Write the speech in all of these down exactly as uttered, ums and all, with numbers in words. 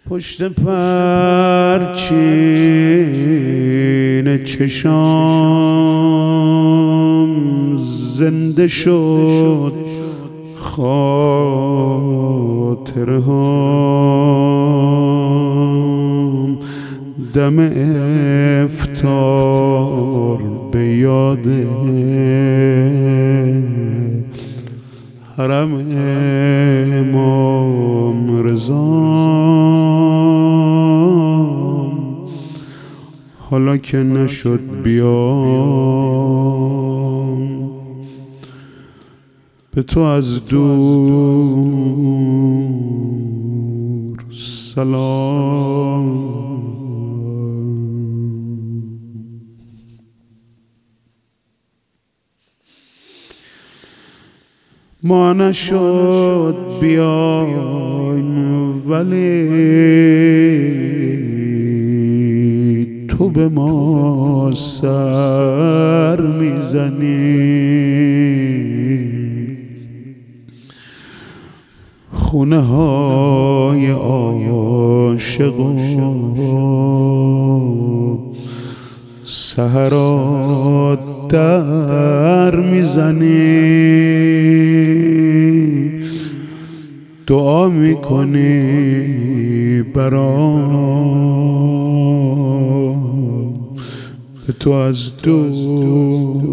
پشت پرچین چشام زنده شد خاطرهام، دم افطار به یاد حرم امام رضام، حالا که نشد بیام به تو از دور سلام. ما نشد بیایم ولی تو به ما سر میزنی، خونه های عاشقان سحرات در میزنی، دعا میکنی برام به تو از دور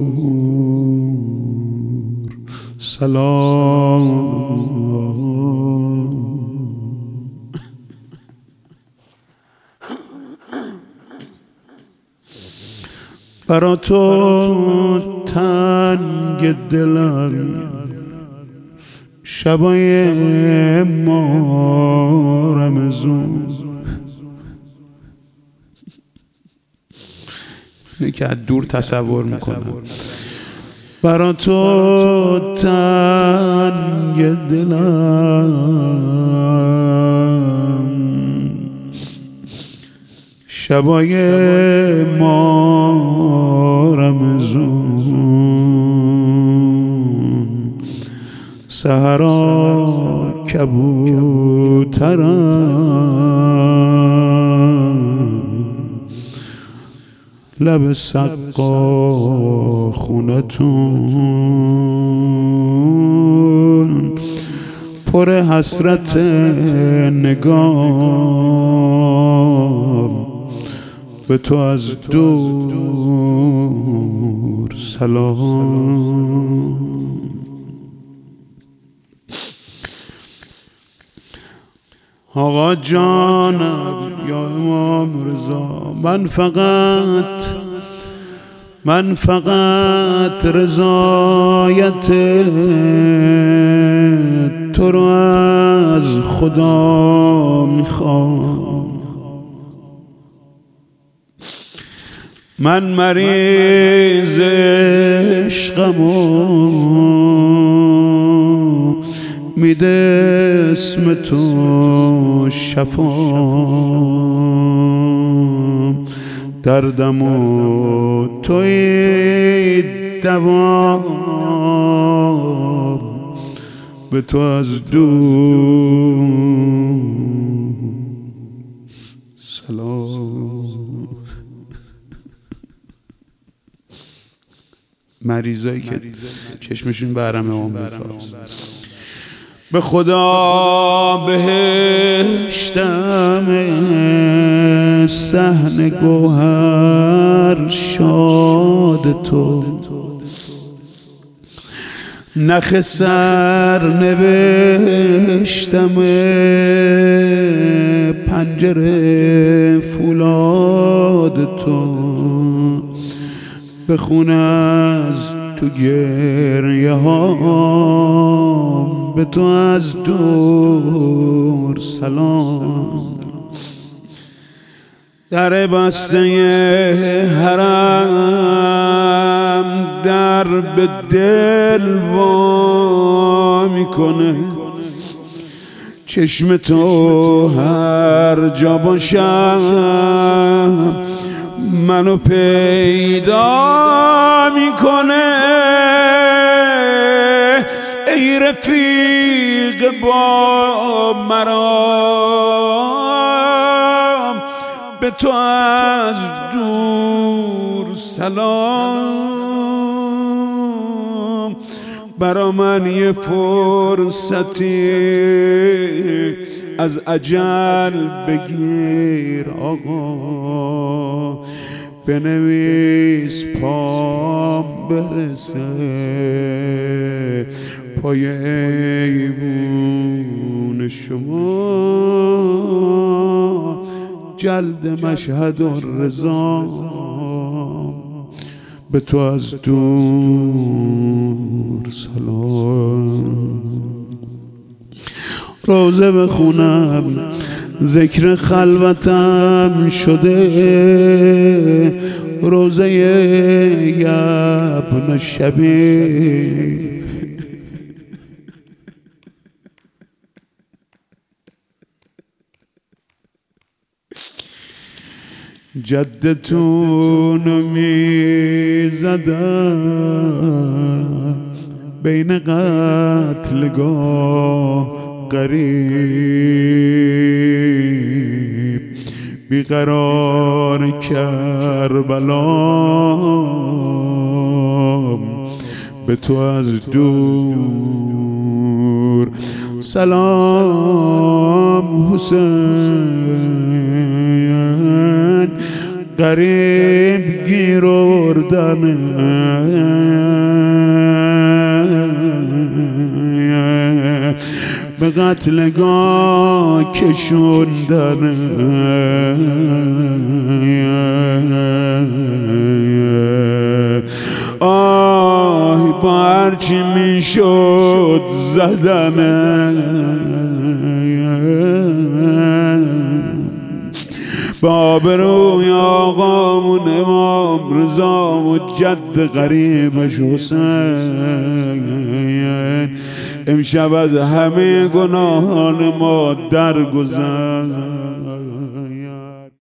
سلام. برا تو تنگ دلم شبای ما رمضون، اینه که از دور تصور میکنم. برا تو تنگ دلم شبای ما رمضون، سحرا کبوترم لب سقا خونتون پر حسرت نگاه به تو از دور سلام. آقا جانم یا امام رضا، من فقط من فقط رضایت تو رو از خدا میخوام. من مریض عشقم و میده اسم تو شفام، دردم و توی دوا به تو از دور سلام. مریضایی که چشمشون به حرم امام رضاست، به خدا بهشتم صحن گوهر شاد تو، نخ سر نوشتم پنجره فولاد تو، بخون از تو گریه ها به تو از دور سلام. در بسته حرم در به دل وا میکنه، چشم تو هر جا باشم منو پیدا میکنه. ای رفیق با مرا به تو از دور سلام، برا من یه فرصتی از اجل بگیر آقا، بنویس پام برسه پای ایوون شما، جلد مشهد و رضا به تو از دور سلام. روزه بخونم ذکر خلوتم شده، روزه یبن شبی جدتون می زدن بین قتلگاه قریب، بیقرار کربلام به تو از دور سلام. حسین قریب گیر آوردن به قتلگاه کشوندن، آه با هرچی میشد زدن، با آبروی آقامون امام رضا و جد قریبش حسین، امشب از همه گناهان ما درگذشت.